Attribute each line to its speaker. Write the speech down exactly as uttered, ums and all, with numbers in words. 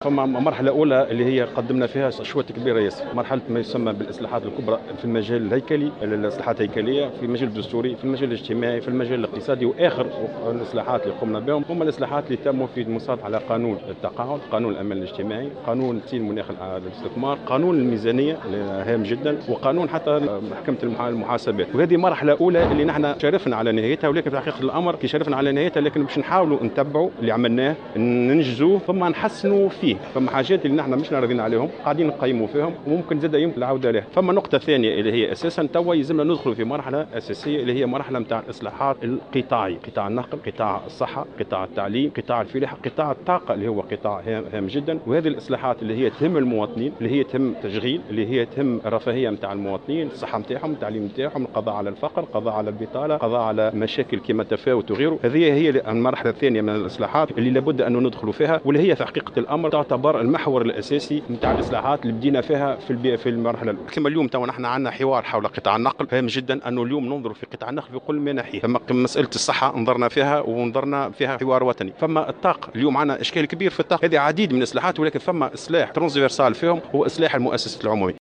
Speaker 1: فما مرحلة أولى اللي هي قدمنا فيها أشواط كبيرة ياسر، مرحلة ما يسمى بالإصلاحات الكبرى في المجال الهيكلي، الإصلاحات الهيكلية في المجال الدستوري، في المجال الاجتماعي، في المجال الاقتصادي، وآخر الإصلاحات اللي قمنا بهم هم الإصلاحات اللي تموا في المصادرة على قانون التقاعد، قانون الأمان الاجتماعي، قانون تسيير مناخ الاستثمار، قانون الميزانية اللي هام جدا، وقانون حتى محكمة المحاسبات. وهذه مرحلة أولى اللي نحن شرفنا على نهايتها، ولكن في حقيقة الأمر كي شرفنا على نهايتها لكن باش نحاولوا نتبعوا اللي عملناه، ننجزوه، ثم نحسنوا فيه. فما حاجات اللي نحن مش راضيين عليهم قاعدين نقيموا فيهم وممكن زاد يمكن العوده عليها. فما نقطه ثانيه اللي هي اساسا توا يلزمنا ندخلوا في مرحله اساسيه اللي هي مرحله نتاع الاصلاحات القطاعي، قطاع النقل، قطاع الصحه، قطاع التعليم، قطاع الفلاحه، قطاع الطاقه اللي هو قطاع هام جدا. وهذه الاصلاحات اللي هي تهم المواطنين، اللي هي تهم تشغيل، اللي هي تهم الرفاهيه نتاع المواطنين، الصحه نتاعهم، التعليم نتاعهم، القضاء على الفقر، القضاء على البطاله، القضاء على مشاكل كما التفاوت وغيره. هذه هي المرحله الثانيه من الاصلاحات اللي لابد ان ندخلوا فيها، واللي هي في حقيقه الامر تعتبر المحور الاساسي نتاع الاصلاحات اللي بدينا فيها في البي... في المرحله الأولى. كما اليوم تو نحن عندنا حوار حول قطاع النقل، هام جدا انه اليوم ننظر في قطاع النقل في كل ما ناحيه. فما مساله الصحه نظرنا فيها ونظرنا فيها حوار وطني. فما الطاقه اليوم عندنا اشكال كبير في الطاقه، هذه عديد من الاصلاحات، ولكن فما اصلاح ترانسفيرسال فيهم هو اصلاح المؤسسات العموميه.